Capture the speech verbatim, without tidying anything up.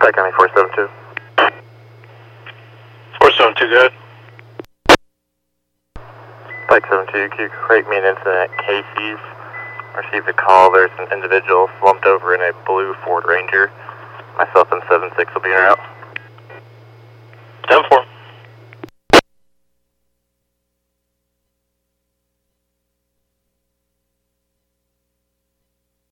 Pike County four seven two. four seven two, go ahead. Pike seven two, can you create me an incident at Casey's? Received a call, there's an individual slumped over in a blue Ford Ranger. Myself and seven six will be in route.